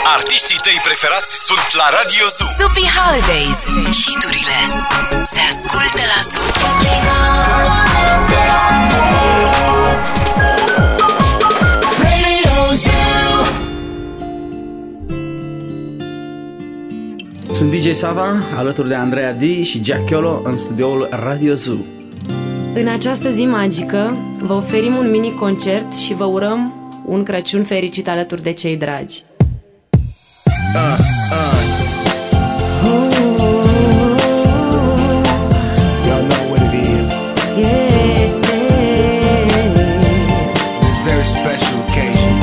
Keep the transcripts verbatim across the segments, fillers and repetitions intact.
Artiștii tăi preferați sunt la Radio Zoo. Supi Holidays. Hiturile se ascultă la Zoo. Radio Zoo. Sunt D J Sava, alături de Andreea D și Jack Chiolo în studioul Radio Zoo. În această zi magică vă oferim un mini concert și vă urăm un Crăciun fericit alături de cei dragi. Uh, uh. Y'all know what it is. Yeah, yeah. This very special occasion.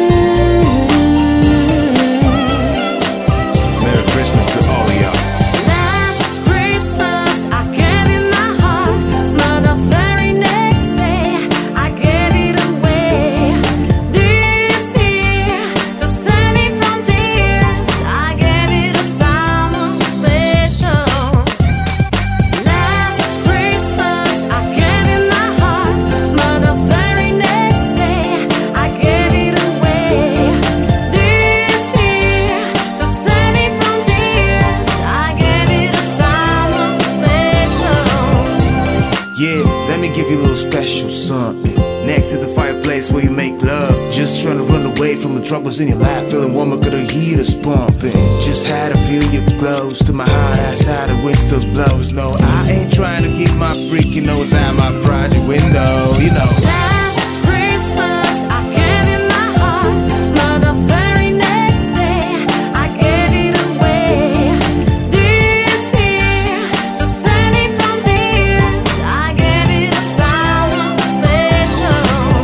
Merry Christmas to all of y'all. Last Christmas I gave it my heart, but the very next day I gave it away. This year, to save me from tears, I gave it a someone special. Last Christmas I gave it my heart, but the very next day I gave it away. This year, to save me from tears, I gave it a someone special. Yeah, let me give you a little special something. Next to the fireplace where you make love. Just trying to run away from the troubles in your life. Feeling warmer, got the heaters pumping. Just had to feel you close to my heart outside the wind still blows. No, I ain't trying to keep my freaky nose out my project window, you know. Last Christmas I gave it my heart, but the very next day I gave it away. This year, to save me from tears, I gave it a someone special.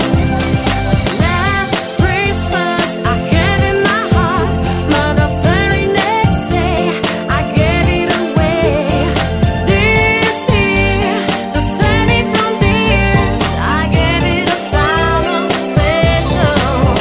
Last Christmas I gave it my heart, but the very next day I gave it away. This year, to save me from tears, I gave it a someone special.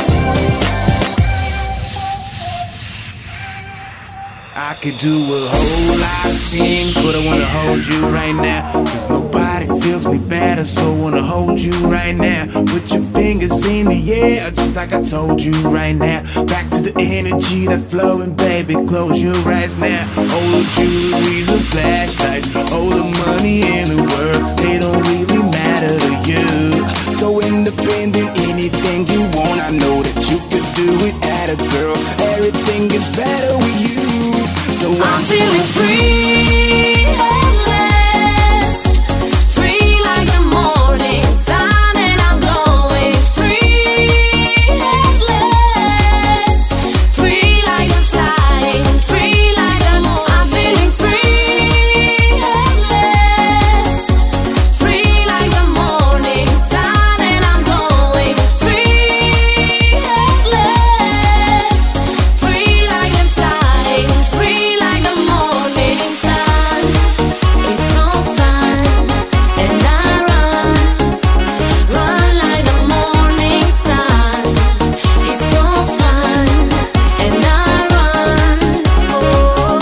I could do a whole lot of things, but I wanna hold you right now. Cause nobody feels me better, so I wanna hold you right now. Put your fingers in the air, just like I told you right now. Back to the energy that flowing, baby, close your eyes now. All the jewelries and flashlights, all the money in the world, they don't really matter to you. So independent, anything you want, I know that you could do it at a girl. Everything is better with you. So I'm, I'm feeling free at last, free like the morning sun, and I'm going free at last, free like I'm flying, free like the moon. I'm feeling free at last, free like the morning sun, and I'm going free at last, free like I'm flying, free like the morning sun. It's so fun, and I run, run like the morning sun. It's so fun, and I run. Oh.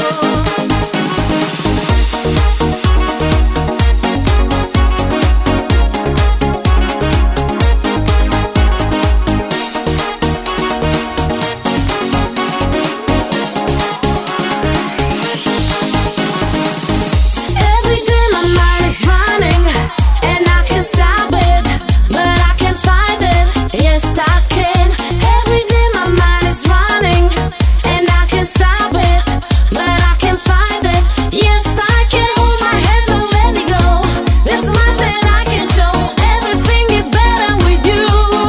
Every day my mind is running, and I can't stop it, but I can find it. Yes, I can. Every day my mind is running, and I can't stop it, but I can find it. Yes, I can. Hold my hand, don't let me go. There's much that I can show. Everything is better with you.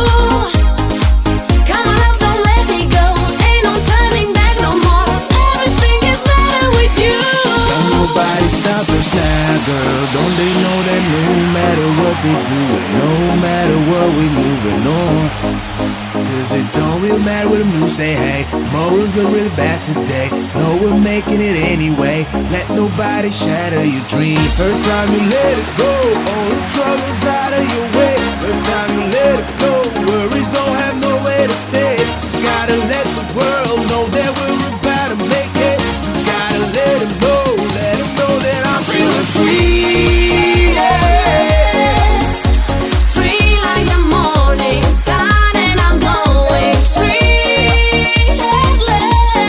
Come on up, don't let me go. Ain't no turning back no more. Everything is better with you. Don't nobody stop us now, girl. Don't they know that no matter what they do, and no matter what we moving on. Cause it don't really matter what the news say, hey, tomorrow's look really bad today. No, we're making it anyway. Let nobody shatter your dream. Every time you let it go, all the troubles out of your way. Every time you let it go, worries don't have nowhere to stay. Just gotta let the world know that we're about to make it. Just gotta let them know, let them know that I'm feeling free. Yeah. Free like the morning sun, and I'm going free at last.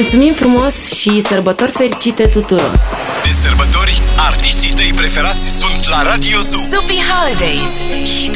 Mulțumim frumos și sărbători fericite tuturor! De sărbători, artiștii tăi preferați sunt la Radio Zoo. Sophie Holidays.